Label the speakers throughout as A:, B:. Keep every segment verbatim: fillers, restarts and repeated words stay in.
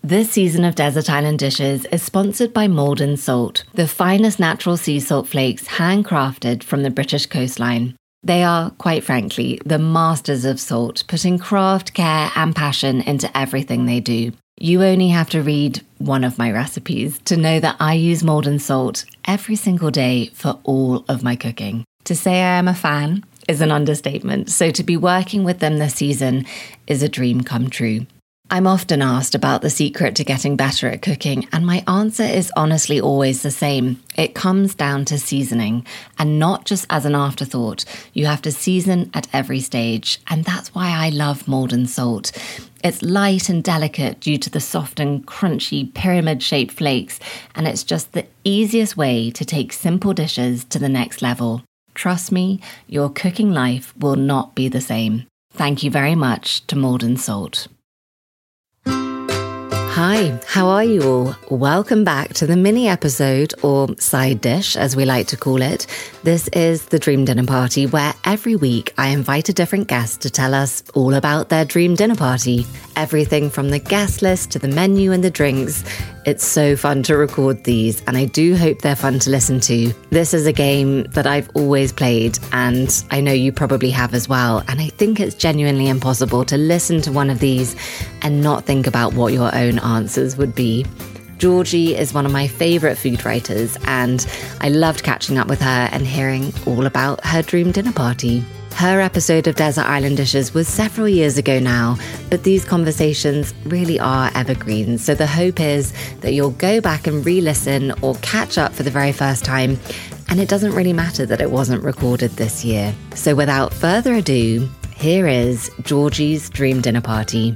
A: This season of Desert Island Dishes is sponsored by Maldon Salt, the finest natural sea salt flakes handcrafted from the British coastline. They are, quite frankly, the masters of salt, putting craft, care and passion into everything they do. You only have to read one of my recipes to know that I use Maldon Salt every single day for all of my cooking. To say I am a fan is an understatement, so to be working with them this season is a dream come true. I'm often asked about the secret to getting better at cooking, and my answer is honestly always the same. It comes down to seasoning, and not just as an afterthought. You have to season at every stage, and that's why I love Maldon Salt. It's light and delicate due to the soft and crunchy pyramid-shaped flakes, and it's just the easiest way to take simple dishes to the next level. Trust me, your cooking life will not be the same. Thank you very much to Maldon Salt. Hi, how are you all? Welcome back to the mini episode, or side dish as we like to call it. This is the Dream Dinner Party, where every week I invite a different guest to tell us all about their dream dinner party. Everything from the guest list to the menu and the drinks. It's so fun to record these, and I do hope they're fun to listen to. This is a game that I've always played, and I know you probably have as well, and I think it's genuinely impossible to listen to one of these and not think about what your own answers would be. Georgie is one of my favourite food writers, and I loved catching up with her and hearing all about her dream dinner party. Her episode of Desert Island Dishes was several years ago now, but these conversations really are evergreen. So the hope is that you'll go back and re-listen or catch up for the very first time. And it doesn't really matter that it wasn't recorded this year. So without further ado, here is Georgie's Dream Dinner Party.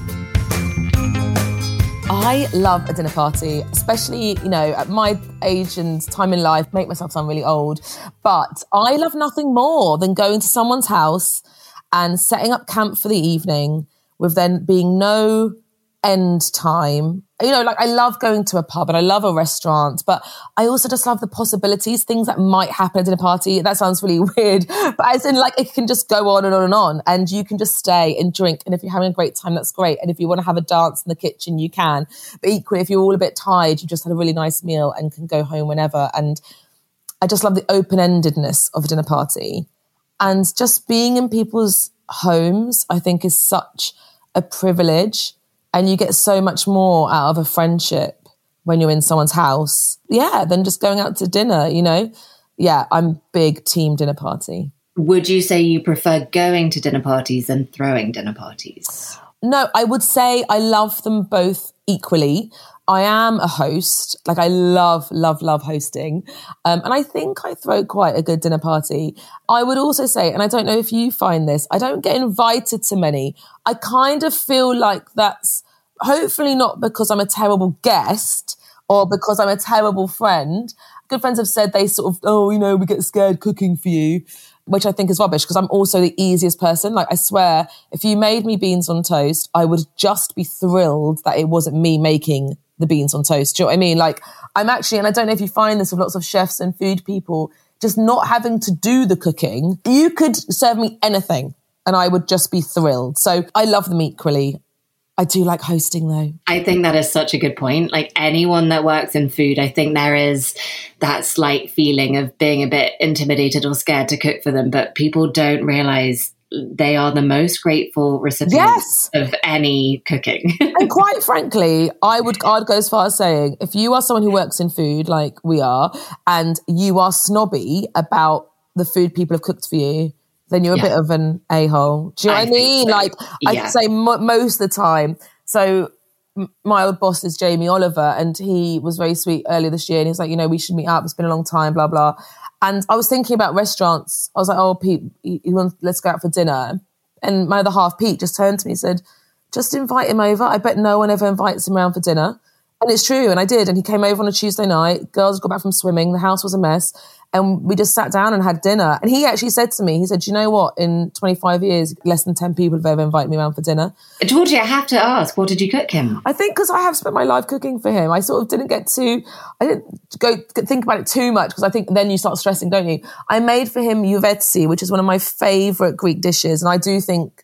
B: I love a dinner party, especially, you know, at my age and time in life, make myself sound really old, but I love nothing more than going to someone's house and setting up camp for the evening with then being no end time. You know, like I love going to a pub and I love a restaurant, but I also just love the possibilities, things that might happen at a dinner party. That sounds really weird, but as in like it can just go on and on and on, and you can just stay and drink. And if you're having a great time, that's great. And if you want to have a dance in the kitchen, you can. But equally, if you're all a bit tired, you just had a really nice meal and can go home whenever. And I just love the open-endedness of a dinner party. And just being in people's homes, I think, is such a privilege. And you get so much more out of a friendship when you're in someone's house, yeah, than just going out to dinner, you know? Yeah, I'm big team dinner party.
A: Would you say you prefer going to dinner parties than throwing dinner parties?
B: No, I would say I love them both equally. I am a host. Like I love, love, love hosting. Um, and I think I throw quite a good dinner party. I would also say, and I don't know if you find this, I don't get invited to many. I kind of feel like that's hopefully not because I'm a terrible guest or because I'm a terrible friend. Good friends have said they sort of, oh, you know, we get scared cooking for you, which I think is rubbish because I'm also the easiest person. Like I swear, if you made me beans on toast, I would just be thrilled that it wasn't me making the beans on toast. Do you know what I mean? Like I'm actually, and I don't know if you find this with lots of chefs and food people, just not having to do the cooking. You could serve me anything and I would just be thrilled. So I love them equally. I do like hosting though.
A: I think that is such a good point. Like anyone that works in food, I think there is that slight feeling of being a bit intimidated or scared to cook for them, but people don't realize they are the most grateful recipients yes. of any cooking.
B: And quite frankly, I would I'd go as far as saying, if you are someone who works in food like we are, and you are snobby about the food people have cooked for you, then you're a yeah. bit of an a-hole. Do you know I what I mean? So. Like, yeah. I'd say mo- most of the time. So m- my old boss is Jamie Oliver, and he was very sweet earlier this year. And he was like, you know, we should meet up. It's been a long time, blah, blah. And I was thinking about restaurants. I was like, oh, Pete, you, you want, let's go out for dinner. And my other half, Pete, just turned to me and said, just invite him over. I bet no one ever invites him around for dinner. And it's true. And I did. And he came over on a Tuesday night. Girls got back from swimming. The house was a mess. And we just sat down and had dinner. And he actually said to me, he said, do you know what? In twenty-five years, less than ten people have ever invited me around for dinner.
A: Georgie, I have to ask, what did you cook him?
B: I think because I have spent my life cooking for him, I sort of didn't get to, I didn't go think about it too much because I think then you start stressing, don't you? I made for him uvezi, which is one of my favourite Greek dishes. And I do think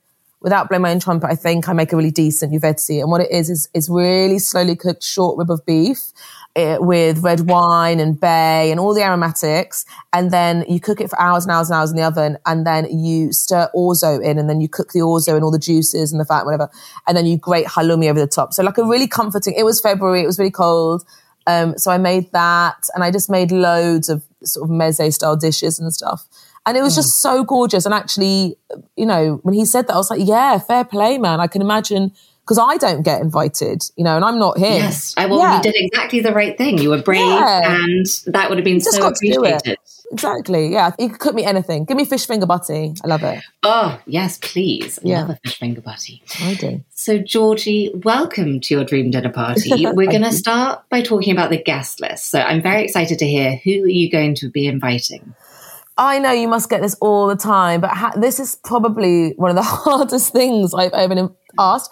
B: without blowing my own trumpet, I think I make a really decent uvezi. And what it is, is, is really slowly cooked short rib of beef it, with red wine and bay and all the aromatics. And then you cook it for hours and hours and hours in the oven. And then you stir orzo in, and then you cook the orzo and all the juices and the fat, whatever. And then you grate halloumi over the top. So like a really comforting, it was February, it was really cold. Um, so I made that, and I just made loads of sort of meze style dishes and stuff. And it was just so gorgeous. And actually, you know, when he said that, I was like, yeah, fair play, man. I can imagine, because I don't get invited, you know, and I'm not him.
A: Yes, I, well,
B: yeah.
A: you did exactly the right thing. You were brave,
B: yeah.
A: and that would have been
B: just
A: so
B: got to do
A: appreciated.
B: it. Exactly, yeah. You could cook me anything. Give me fish finger butty. I love it.
A: Oh, yes, please.
B: Yeah.
A: Love a fish finger butty.
B: I do.
A: So, Georgie, welcome to your dream dinner party. We're going to start by talking about the guest list. So I'm very excited to hear, who are you going to be inviting?
B: I know you must get this all the time, but ha- this is probably one of the hardest things I've ever been asked.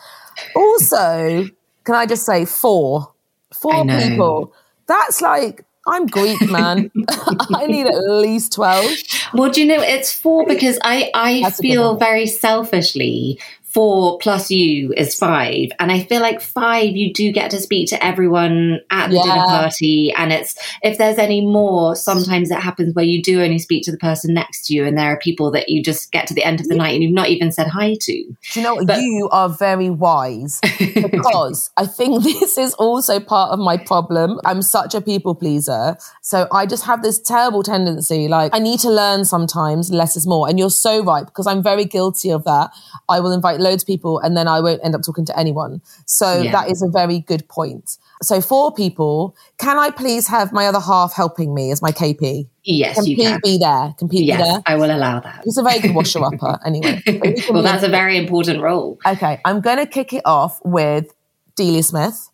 B: Also, can I just say four? Four people. That's like, I'm Greek, man. I need at least twelve.
A: Well, do you know, it's four because I, I feel very selfishly four plus you is five. And I feel like five, you do get to speak to everyone at the
B: yeah.
A: dinner party. And it's, if there's any more, sometimes it happens where you do only speak to the person next to you. And there are people that you just get to the end of the night and you've not even said hi to.
B: Do you know what?
A: But-
B: you are very wise, because I think this is also part of my problem. I'm such a people pleaser. So I just have this terrible tendency. Like, I need to learn sometimes less is more. And you're so right, because I'm very guilty of that. I will invite loads of people and then I won't end up talking to anyone. So yeah. that is a very good point. So four people, can I please have my other half helping me as my K P?
A: Yes,
B: can
A: you
B: Pete
A: can.
B: be there? Can Pete
A: yes,
B: be there?
A: I will allow that.
B: He's a very good washer-upper anyway.
A: Well, that's a very important role.
B: Okay, I'm going to kick it off with Delia Smith,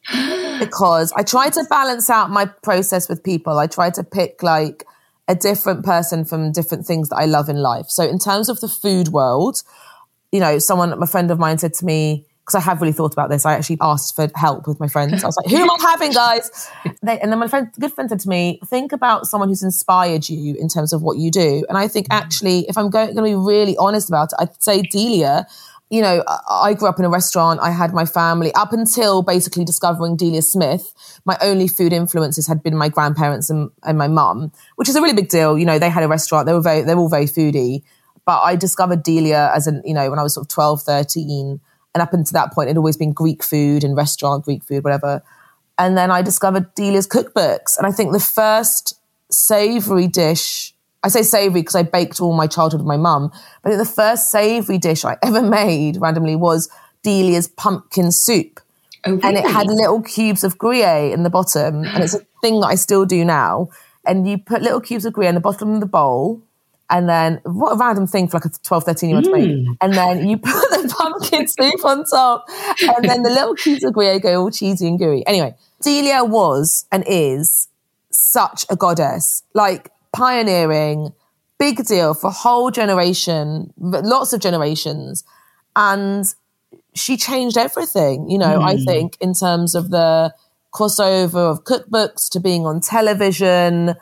B: because I try to balance out my process with people. I try to pick like a different person from different things that I love in life. So in terms of the food world, you know, someone, a friend of mine said to me, because I have really thought about this, I actually asked for help with my friends. I was like, who am I having, guys? They, and then my friend, good friend said to me, think about someone who's inspired you in terms of what you do. And I think actually, if I'm going, going to be really honest about it, I'd say Delia. You know, I grew up in a restaurant. I had my family up until basically discovering Delia Smith. My only food influences had been my grandparents and, and my mum, which is a really big deal. You know, they had a restaurant. They were very, they were all very foodie. But I discovered Delia as an, you know, when I was sort of twelve, thirteen. And up until that point, it had always been Greek food and restaurant, Greek food, whatever. And then I discovered Delia's cookbooks. And I think the first savoury dish, I say savoury because I baked all my childhood with my mum, but I think the first savoury dish I ever made randomly was Delia's pumpkin soup.
A: Oh, really?
B: And it had little cubes of Gruyere in the bottom. And it's a thing that I still do now. And you put little cubes of Gruyere in the bottom of the bowl. And then, what a random thing for like a twelve, thirteen year old to make. And then you put the pumpkin soup on top. And then the little cubes of Gruyere go all cheesy and gooey. Anyway, Delia was and is such a goddess. Like, pioneering, big deal for a whole generation, lots of generations. And she changed everything, you know, mm. I think, in terms of the crossover of cookbooks to being on television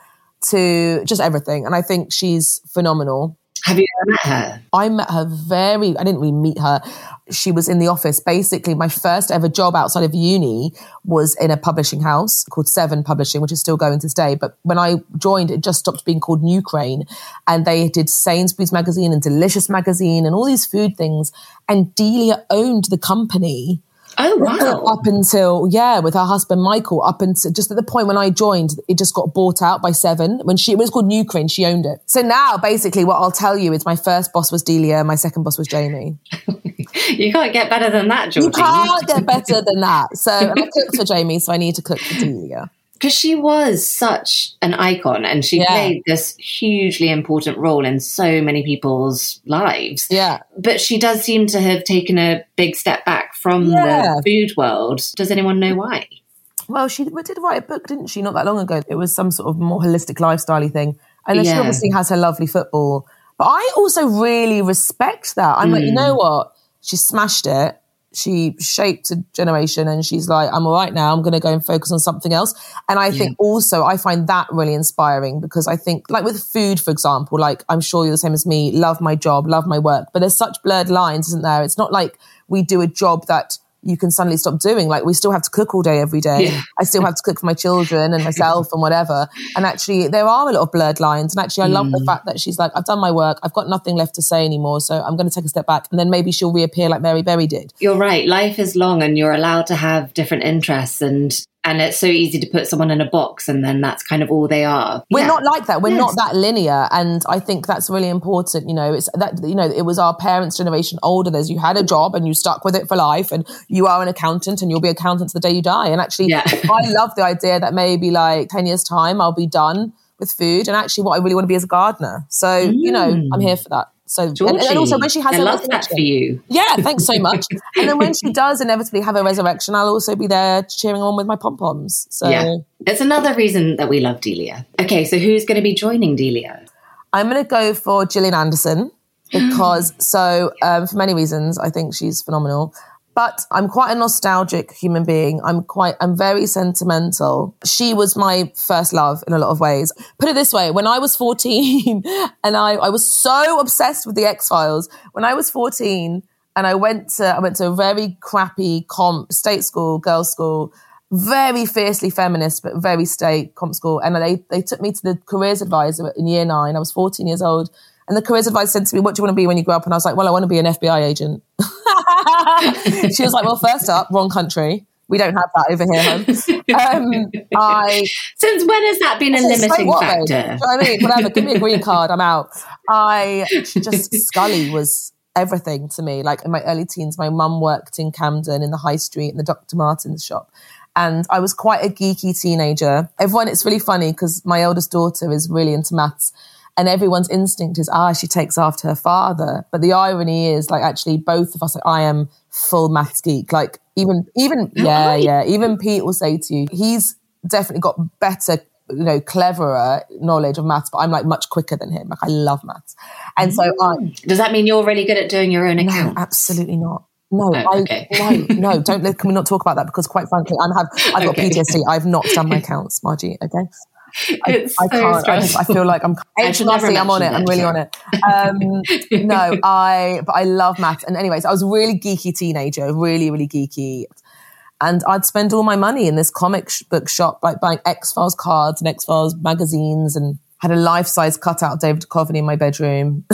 B: to just everything. And I think she's phenomenal.
A: Have you ever met her?
B: I met her very, I didn't really meet her. She was in the office. Basically, my first ever job outside of uni was in a publishing house called Seven Publishing, which is still going to this day. But when I joined, it just stopped being called New Crane. And they did Sainsbury's magazine and Delicious magazine and all these food things. And Delia owned the company.
A: Oh, wow.
B: Up until, yeah, with her husband, Michael, up until just at the point when I joined, it just got bought out by Seven. When she, it was called New Crane, she owned it. So now, basically, what I'll tell you is my first boss was Delia, my second boss was Jamie.
A: You can't get better than that, Georgie.
B: You can't get better than that. So, and I cooked for Jamie, so I need to cook for Delia.
A: Because she was such an icon and she yeah. played this hugely important role in so many people's lives.
B: Yeah.
A: But she does seem to have taken a big step back from yeah. the food world. Does anyone know why?
B: Well, she did write a book, didn't she, not that long ago? It was some sort of more holistic lifestyle-y thing. And then yeah. she obviously has her lovely football. But I also really respect that. I'm mm. like, you know what? She smashed it. she shaped a generation, and she's like, I'm all right now. I'm going to go and focus on something else. And I yeah. think also I find that really inspiring, because I think like with food, for example, like I'm sure you're the same as me, love my job, love my work, but there's such blurred lines, isn't there? It's not like we do a job that you can suddenly stop doing. Like we still have to cook all day, every day. Yeah. I still have to cook for my children and myself and whatever. And actually there are a lot of blurred lines. And actually I love mm. the fact that she's like, I've done my work. I've got nothing left to say anymore. So I'm going to take a step back, and then maybe she'll reappear like Mary Berry did.
A: You're right. Life is long, and you're allowed to have different interests, and And it's so easy to put someone in a box and then that's kind of all they are.
B: We're
A: yeah.
B: not like that. We're
A: yes.
B: not that linear. And I think that's really important. You know, it's that, you know, it was our parents' generation older. There's you had a job and you stuck with it for life, and you are an accountant and you'll be an accountant to the day you die. And actually, yeah. I love the idea that maybe like ten years time, I'll be done with food. And actually what I really want to be is a gardener. So, mm. you know, I'm here for that. So, and, and also when she has
A: I love that for you.
B: Yeah, thanks so much. And then when she does inevitably have a resurrection, I'll also be there cheering on with my pom-poms. So
A: yeah, it's another reason that we love Delia. Okay, so who's going to be joining Delia?
B: I'm going to go for Gillian Anderson because, so um, for many reasons, I think she's phenomenal. But I'm quite a nostalgic human being. I'm quite, I'm very sentimental. She was my first love in a lot of ways. Put it this way, when I was fourteen and I, I was so obsessed with the X-Files, when I was fourteen and I went to, I went to a very crappy comp, state school, girls' school, very fiercely feminist, but very state comp school. And they, they took me to the careers advisor in year nine. I was fourteen years old. And the careers advisor said to me, what do you want to be when you grow up? And I was like, well, I want to be an F B I agent. She was like, well, first up, wrong country. We don't have that over here, home. Um, I,
A: Since when has that been a limiting
B: what,
A: factor?
B: Do you know what I mean? Whatever, give me a green card, I'm out. I just, Scully was everything to me. Like in my early teens, my mum worked in Camden in the high street in the Doctor Martens shop. And I was quite a geeky teenager. Everyone, it's really funny because my eldest daughter is really into maths. And everyone's instinct is, ah, she takes after her father. But the irony is, like, actually, both of us, like, I am full maths geek. Like, even, even, yeah, yeah, even Pete will say to you, he's definitely got better, you know, cleverer knowledge of maths, but I'm, like, much quicker than him. Like, I love maths. And so I...
A: Does that mean you're really good at doing your own accounts?
B: No, absolutely not. No,
A: oh, okay.
B: I, no, no, don't, can we not talk about that? Because quite frankly, I'm have, I've got
A: okay.
B: P T S D. I've not done my accounts, Margie, okay? I,
A: so
B: I can't. I, just, I feel like I'm. Honestly, I'm on it. I'm really on it. Um, no, I. But I love maths. And anyways, I was a really geeky teenager, really, really geeky, and I'd spend all my money in this comic sh- book shop, like buying X-Files cards and X-Files magazines, and had a life-size cutout of David Duchovny in my bedroom.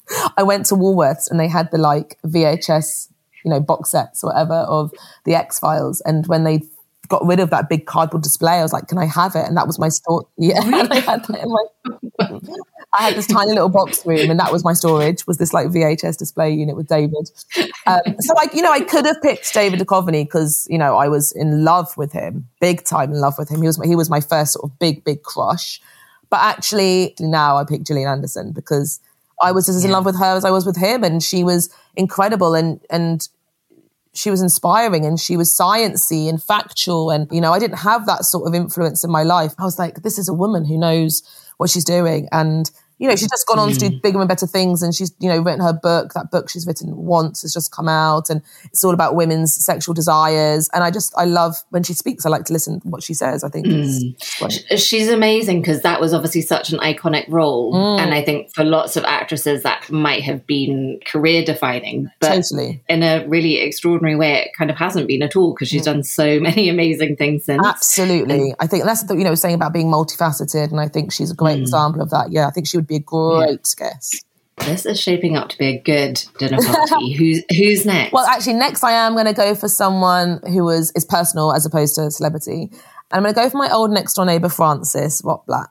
B: I went to Woolworths and they had the like V H S, you know, box sets or whatever of the X-Files, and when they got rid of that big cardboard display, I was like, can I have it? And that was my store. Yeah. Really? I had that in my, I had this tiny little box room and that was my storage, was this like V H S display unit with David. Um, so like, you know, I could have picked David Duchovny because, you know, I was in love with him, big time in love with him. He was my, he was my first sort of big, big crush. But actually now I picked Gillian Anderson because I was as yeah. in love with her as I was with him, and she was incredible and, and, she was inspiring and she was sciencey and factual. And, you know, I didn't have that sort of influence in my life. I was like, this is a woman who knows what she's doing. And, you know, she's just gone on mm. to do bigger and better things. And she's, you know, written her book. That book she's written once has just come out. And it's all about women's sexual desires. And I just, I love when she speaks. I like to listen to what she says. I think
A: mm. it's she's amazing because that was obviously such an iconic role. Mm. And I think for lots of actresses that might have been career defining. But
B: totally.
A: In a really extraordinary way, it kind of hasn't been at all because she's mm. done so many amazing things since.
B: Absolutely. And I think that's the, you know, saying about being multifaceted. And I think she's a great mm. example of that. Yeah, I think she would be a great yeah. guest.
A: This is shaping up to be a good dinner party. who's who's next?
B: Well, actually, next I am going to go for someone who was is personal as opposed to a celebrity. And I'm going to go for my old next door neighbour, Frances Rotblat.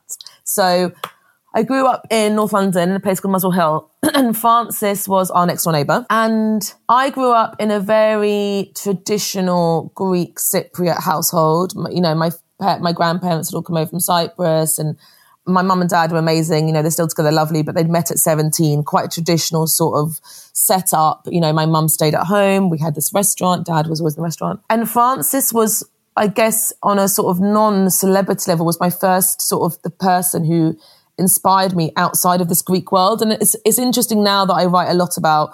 B: So I grew up in North London in a place called Muswell Hill, and Frances was our next door neighbour. And I grew up in a very traditional Greek Cypriot household. You know, my my grandparents had all come over from Cyprus, and my mum and dad were amazing. You know, they're still together, lovely, but they'd met at seventeen, quite a traditional sort of setup. You know, my mum stayed at home. We had this restaurant. Dad was always in the restaurant. And Frances was, I guess, on a sort of non-celebrity level, was my first sort of the person who inspired me outside of this Greek world. And it's, it's interesting now that I write a lot about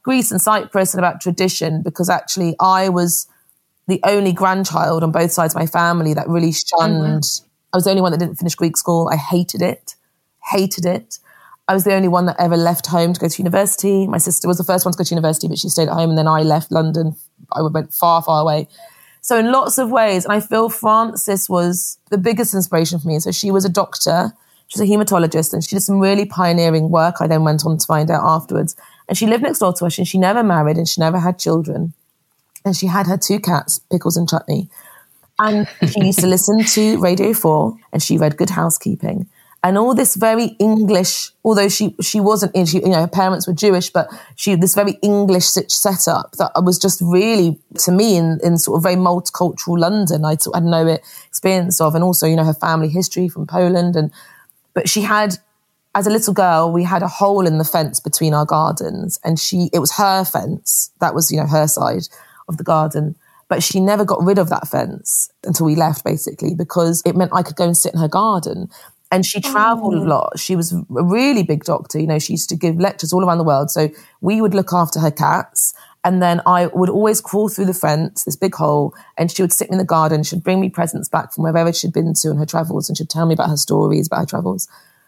B: Greece and Cyprus and about tradition, because actually I was the only grandchild on both sides of my family that really shunned. Oh, wow. I was the only one that didn't finish Greek school. I hated it, hated it. I was the only one that ever left home to go to university. My sister was the first one to go to university, but she stayed at home, and then I left London. I went far, far away. So in lots of ways, and I feel Frances was the biggest inspiration for me. So she was a doctor, she was a hematologist, and she did some really pioneering work. I then went on to find out afterwards. And she lived next door to us, and she never married, and she never had children. And she had her two cats, Pickles and Chutney. And she used to listen to Radio four, and she read Good Housekeeping. And all this very English, although she she wasn't, she, you know, her parents were Jewish, but she this very English setup that was just really, to me, in, in sort of very multicultural London, I had no experience of. And also, you know, her family history from Poland. And but she had, as a little girl, we had a hole in the fence between our gardens, and she it was her fence. That was, you know, her side of the garden. But she never got rid of that fence until we left, basically, because it meant I could go and sit in her garden. And she travelled oh. a lot. She was a really big doctor. You know, she used to give lectures all around the world. So we would look after her cats. And then I would always crawl through the fence, this big hole, and she would sit me in the garden. She'd bring me presents back from wherever she'd been to on her travels, and she'd tell me about her stories, about her travels.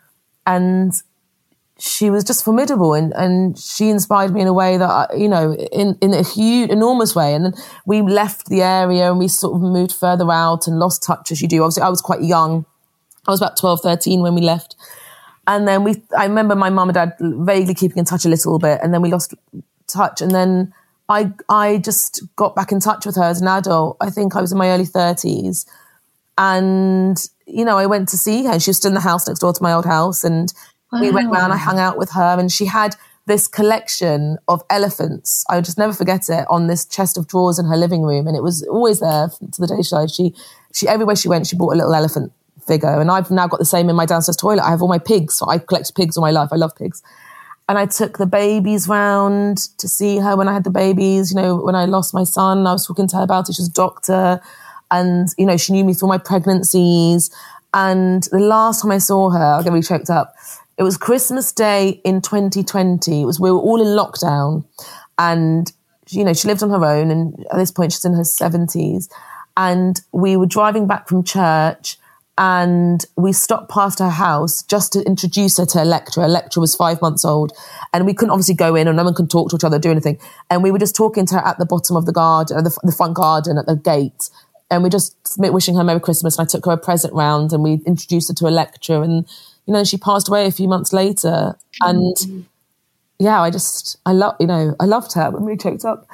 B: And she was just formidable, and, and she inspired me in a way that, you know, in, in a huge, enormous way. And then we left the area and we sort of moved further out and lost touch, as you do. Obviously, I was quite young. I was about twelve, thirteen when we left. And then we, I remember my mum and dad vaguely keeping in touch a little bit, and then we lost touch. And then I, I just got back in touch with her as an adult. I think I was in my early thirties. And, you know, I went to see her. She was still in the house next door to my old house. And wow. we went round, I hung out with her, and she had this collection of elephants. I would just never forget it, on this chest of drawers in her living room. And it was always there to the day she died. She, she, everywhere she went, she bought a little elephant figure. And I've now got the same in my downstairs toilet. I have all my pigs. So I collect pigs all my life. I love pigs. And I took the babies round to see her when I had the babies. You know, when I lost my son, I was talking to her about it. She was a doctor. And, you know, she knew me through my pregnancies. And the last time I saw her, I'll get really choked up. It was Christmas Day in twenty twenty. It was, we were all in lockdown. And, you know, she lived on her own. And at this point, she's in her seventies. And we were driving back from church, and we stopped past her house just to introduce her to Electra. Electra was five months old, and we couldn't obviously go in, and no one could talk to each other, do anything. And we were just talking to her at the bottom of the garden, the, the front garden at the gate. And we just wishing her Merry Christmas. And I took her a present round, and we introduced her to Electra. And, you know, she passed away a few months later. And yeah, I just, I love, you know, I loved her. I'm really choked up.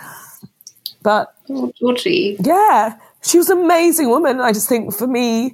B: But
C: oh, Georgie.
B: Yeah, she was an amazing woman. I just think for me,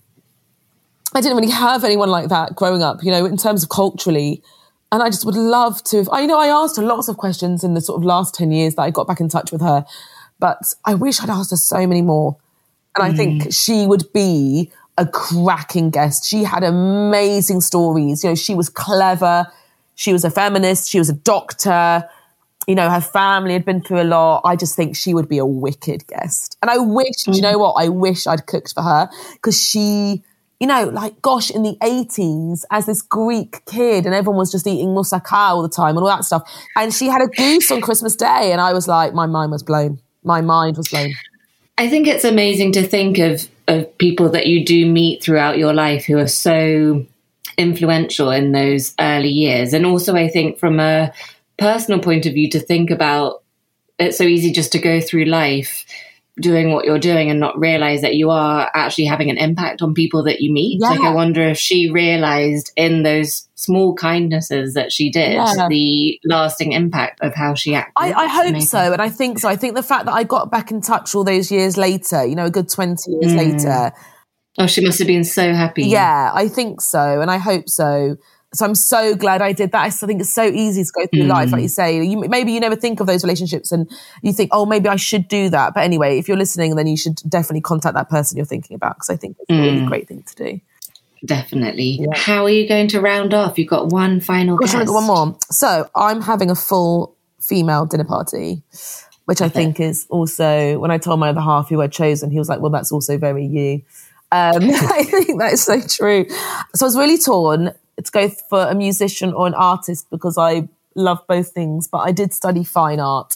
B: I didn't really have anyone like that growing up, you know, in terms of culturally. And I just would love to, I you know, I asked her lots of questions in the sort of last ten years that I got back in touch with her, but I wish I'd asked her so many more. And mm. I think she would be a cracking guest. She had amazing stories. You know, she was clever. She was a feminist. She was a doctor. You know, her family had been through a lot. I just think she would be a wicked guest. And I wish, mm. you know what? I wish I'd cooked for her, because she, you know, like, gosh, in the eighties, as this Greek kid, and everyone was just eating moussaka all the time and all that stuff. And she had a goose on Christmas Day, and I was like, my mind was blown. My mind was blown.
C: I think it's amazing to think of, of people that you do meet throughout your life who are so influential in those early years. And also, I think from a personal point of view, to think about, it's so easy just to go through life doing what you're doing and not realize that you are actually having an impact on people that you meet. Yeah. Like, I wonder if she realized in those small kindnesses that she did, yeah. the lasting impact of how she acted.
B: I, I hope amazing. so. And I think so. I think the fact that I got back in touch all those years later, you know, a good twenty years mm. later.
C: Oh, she must have been so happy.
B: Yeah, I think so. And I hope so. So I'm so glad I did that. I think it's so easy to go through mm. life, like you say. You, maybe you never think of those relationships, and you think, oh, maybe I should do that. But anyway, if you're listening, then you should definitely contact that person you're thinking about, because I think it's mm. a really great thing to do.
C: Definitely. Yeah. How are you going to round off? You've got one final
B: Gosh,
C: guest.
B: I've got one more. So I'm having a full female dinner party, which I think is also, when I told my other half who I'd chosen, he was like, well, that's also very you. Um, I think that is so true. So I was really torn to go for a musician or an artist, because I love both things, but I did study fine art.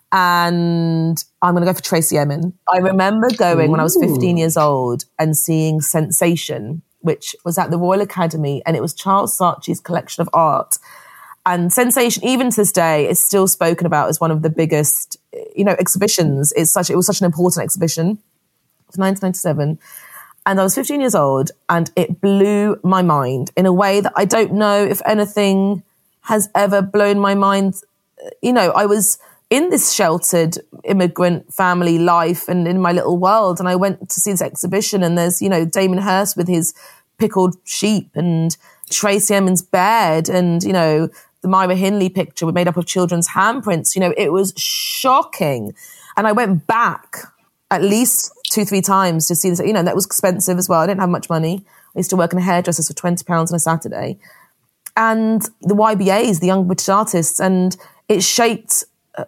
B: And I'm going to go for Tracey Emin. I remember going Ooh. when I was fifteen years old and seeing Sensation, which was at the Royal Academy, and it was Charles Saatchi's collection of art. And Sensation, even to this day, is still spoken about as one of the biggest, you know, exhibitions. It's such, it was such an important exhibition. It was nineteen ninety-seven. And I was fifteen years old, and it blew my mind in a way that I don't know if anything has ever blown my mind. You know, I was in this sheltered immigrant family life and in my little world. And I went to see this exhibition, and there's, you know, Damien Hirst with his pickled sheep and Tracey Emin's bed and, you know, the Myra Hindley picture were made up of children's handprints. You know, it was shocking. And I went back at least two, three times to see this. You know, that was expensive as well. I didn't have much money. I used to work in a hairdresser's for twenty pounds on a Saturday. And the Y B As, the Young British Artists, and it shaped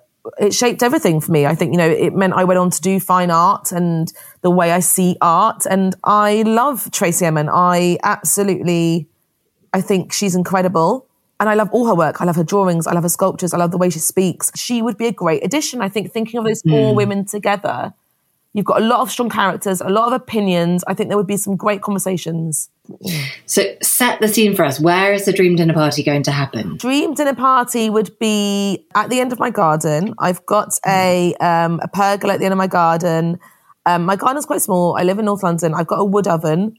B: it shaped everything for me. I think, you know, it meant I went on to do fine art and the way I see art. And I love Tracey Emin. I absolutely, I think she's incredible. And I love all her work. I love her drawings. I love her sculptures. I love the way she speaks. She would be a great addition. I think thinking of those four mm. women together, you've got a lot of strong characters, a lot of opinions. I think there would be some great conversations.
C: So set the scene for us. Where is the dream dinner party going to happen?
B: Dream dinner party would be at the end of my garden. I've got a um, a pergola at the end of my garden. Um, my garden's quite small. I live in North London. I've got a wood oven.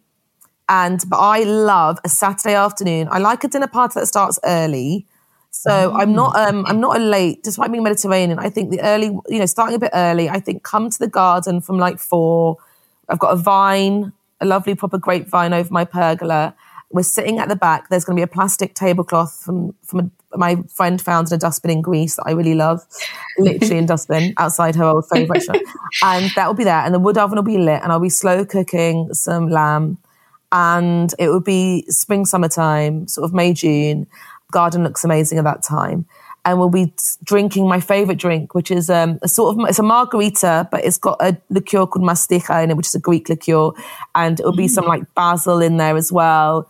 B: And but I love a Saturday afternoon. I like a dinner party that starts early. So mm. I'm not um, I'm not a late, despite being Mediterranean. I think the early, you know, starting a bit early, I think come to the garden from like four. I've got a vine, a lovely proper grapevine over my pergola. We're sitting at the back. There's going to be a plastic tablecloth from, from a, my friend found in a dustbin in Greece that I really love, literally in dustbin outside her old favourite restaurant. And that will be there. And the wood oven will be lit and I'll be slow cooking some lamb. And it would be spring, summertime, sort of May, June. Garden looks amazing at that time. And we'll be drinking my favourite drink, which is um, a sort of, it's a margarita, but it's got a liqueur called masticha in it, which is a Greek liqueur. And it'll be mm. some like basil in there as well.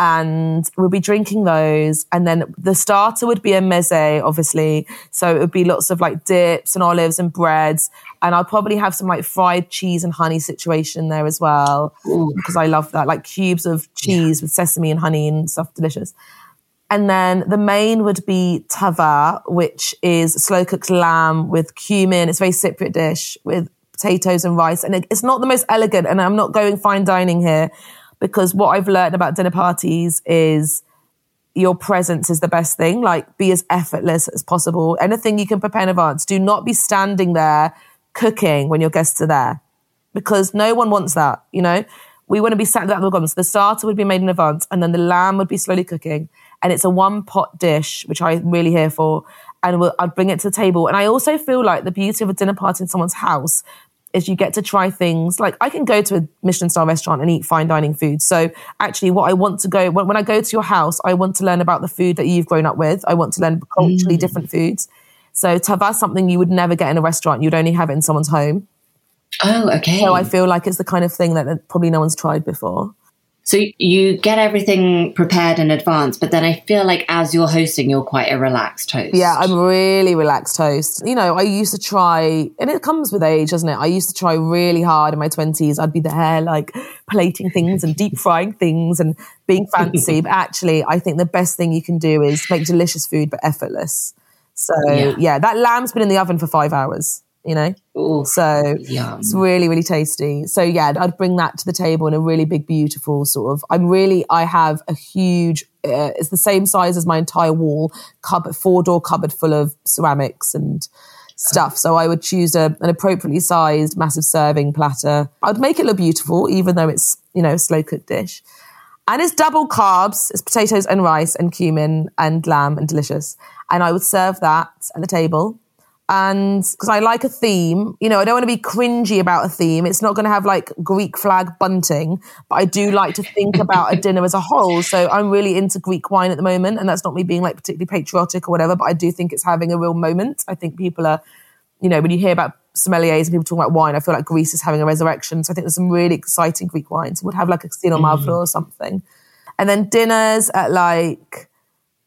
B: And we'll be drinking those. And then the starter would be a meze, obviously. So it would be lots of like dips and olives and breads. And I'll probably have some like fried cheese and honey situation there as well. Ooh. Because I love that, like cubes of cheese yeah. with sesame and honey and stuff, delicious. And then the main would be tava, which is slow cooked lamb with cumin. It's a very Cypriot dish with potatoes and rice. And it, it's not the most elegant, and I'm not going fine dining here, because what I've learned about dinner parties is your presence is the best thing. Like, be as effortless as possible. Anything you can prepare in advance. Do not be standing there cooking when your guests are there, because no one wants that, you know? We want to be sat there at the garden. So the starter would be made in advance, and then the lamb would be slowly cooking. And it's a one-pot dish, which I'm really here for. And we'll, I'd bring it to the table. And I also feel like the beauty of a dinner party in someone's house is you get to try things. Like, I can go to a Michelin-star restaurant and eat fine dining food. So actually what I want to go, when, when I go to your house, I want to learn about the food that you've grown up with. I want to learn culturally mm. different foods. So tava is something you would never get in a restaurant. You'd only have it in someone's home.
C: Oh, okay.
B: So I feel like it's the kind of thing that probably no one's tried before.
C: So you get everything prepared in advance, but then I feel like as you're hosting, you're quite a relaxed host.
B: Yeah, I'm really relaxed host. You know, I used to try, and it comes with age, doesn't it? I used to try really hard in my twenties. I'd be there like plating things and deep frying things and being fancy. But actually, I think the best thing you can do is make delicious food, but effortless. So yeah, yeah that lamb's been in the oven for five hours. You know,
C: Ooh,
B: so
C: yum.
B: It's really, really tasty. So yeah, I'd bring that to the table in a really big, beautiful sort of, I'm really, I have a huge, uh, it's the same size as my entire wall, cupboard, four door cupboard full of ceramics and stuff. So I would choose a, an appropriately sized, massive serving platter. I'd make it look beautiful, even though it's, you know, a slow cooked dish. And it's double carbs. It's potatoes and rice and cumin and lamb and delicious. And I would serve that at the table. And because I like a theme, you know, I don't want to be cringy about a theme. It's not going to have like Greek flag bunting, but I do like to think about a dinner as a whole. So I'm really into Greek wine at the moment, and that's not me being like particularly patriotic or whatever, but I do think it's having a real moment. I think people are, you know, when you hear about sommeliers and people talking about wine, I feel like Greece is having a resurrection. So I think there's some really exciting Greek wines. We'd have like a Xeno Mavro mm. or something. And then dinners at like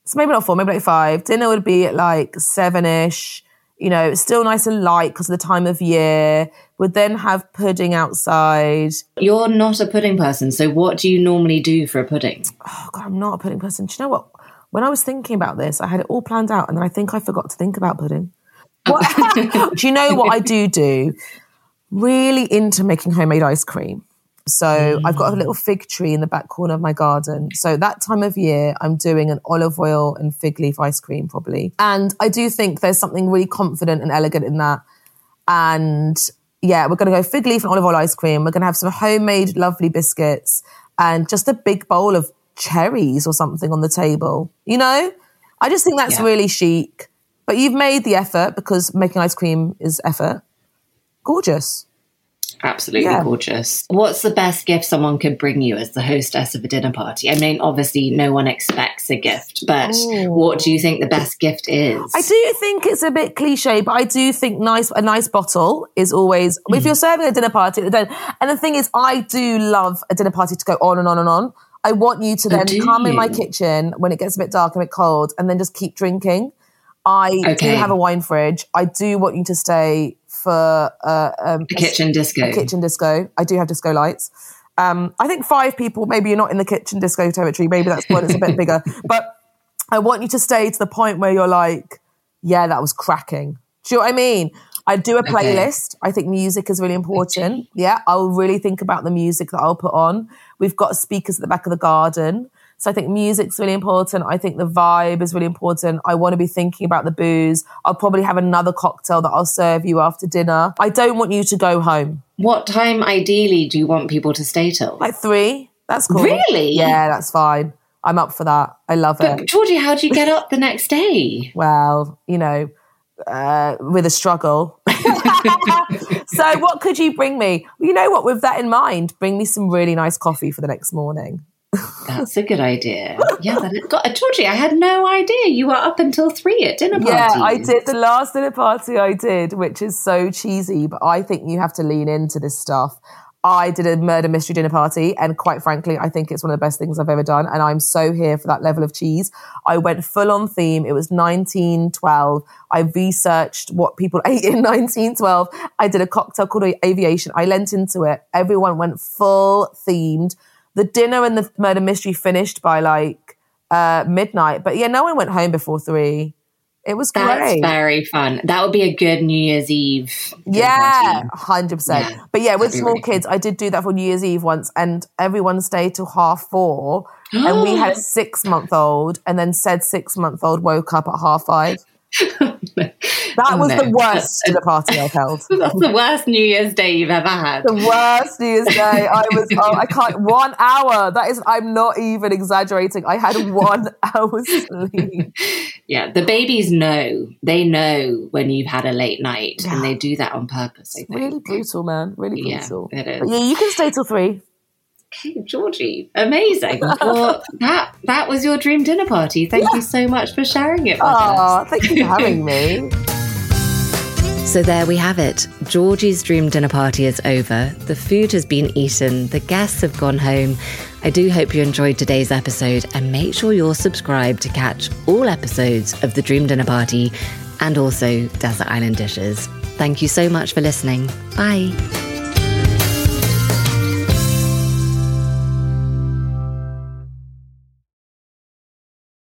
B: So maybe not four, maybe like five. Dinner would be at like seven-ish. You know, it's still nice and light because of the time of year. Would then have pudding outside.
C: You're not a pudding person, so what do you normally do for a pudding?
B: Oh, God, I'm not a pudding person. Do you know what? When I was thinking about this, I had it all planned out and then I think I forgot to think about pudding. What? Do you know what I do do? Really into making homemade ice cream. So mm. I've got a little fig tree in the back corner of my garden. So that time of year, I'm doing an olive oil and fig leaf ice cream probably. And I do think there's something really confident and elegant in that. And yeah, we're going to go fig leaf and olive oil ice cream. We're going to have some homemade lovely biscuits and just a big bowl of cherries or something on the table. You know, I just think that's yeah. really chic. But you've made the effort because making ice cream is effort. Gorgeous.
C: Absolutely
B: yeah.
C: gorgeous. What's the best gift someone could bring you as the hostess of a dinner party? I mean, obviously no one expects a gift, but Ooh. What do you think the best gift is?
B: I do think it's a bit cliche, but I do think nice a nice bottle is always, mm. if you're serving a dinner party, and the thing is, I do love a dinner party to go on and on and on. I want you to then oh, come you? in my kitchen when it gets a bit dark and a bit cold and then just keep drinking. I okay. do have a wine fridge. I do want you to stay for uh, um,
C: a kitchen disco.
B: A kitchen disco. I do have disco lights. Um, I think five people, maybe you're not in the kitchen disco territory. Maybe that's when it's a bit bigger. But I want you to stay to the point where you're like, yeah, that was cracking. Do you know what I mean? I do a playlist. Okay. I think music is really important. Okay. Yeah, I'll really think about the music that I'll put on. We've got speakers at the back of the garden. So I think music's really important. I think the vibe is really important. I want to be thinking about the booze. I'll probably have another cocktail that I'll serve you after dinner. I don't want you to go home.
C: What time ideally do you want people to stay till?
B: Like three. That's cool.
C: Really?
B: Yeah, that's fine. I'm up for that. I love
C: but,
B: it.
C: Georgie, how do you get up the next day?
B: Well, you know, uh, with a struggle. So what could you bring me? You know what, with that in mind, bring me some really nice coffee for the next morning.
C: That's a good idea. Yeah, that it got, Georgie, I had no idea you were up until three at dinner parties.
B: Yeah, I did. The last dinner party I did, which is so cheesy, but I think you have to lean into this stuff. I did a murder mystery dinner party, and quite frankly, I think it's one of the best things I've ever done, and I'm so here for that level of cheese. I went full on theme. It was nineteen twelve. I researched what people ate in nineteen twelve. I did a cocktail called Aviation. I lent into it. Everyone went full themed. The dinner and the murder mystery finished by like uh, midnight. But yeah, no one went home before three. It was great.
C: That's very fun. That would be a good New Year's Eve.
B: Yeah, one hundred percent. Yeah, but yeah, with small really kids,
C: fun.
B: I did do that for New Year's Eve once, and everyone stayed till half four. And we had a six-month-old, and then said six-month-old woke up at half five. That was no. the worst dinner party I've held.
C: That's the worst New Year's Day you've ever had.
B: The worst New Year's Day. I was, oh, I can't, one hour. That is, I'm not even exaggerating. I had one hour's sleep.
C: Yeah, the babies know. They know when you've had a late night, yeah. and they do that on purpose, I think.
B: Really brutal, man. Really brutal.
C: Yeah, it is.
B: But yeah, you can stay till three.
C: Okay, Georgie, amazing. Well, that that was your dream dinner party. Thank yeah. you so much for sharing it with
B: Aww,
C: us.
B: Thank you for having me.
A: So there we have it. Georgie's dream dinner party is over. The food has been eaten. The guests have gone home. I do hope you enjoyed today's episode, and make sure you're subscribed to catch all episodes of the Dream Dinner Party and also Desert Island Dishes. Thank you so much for listening. Bye.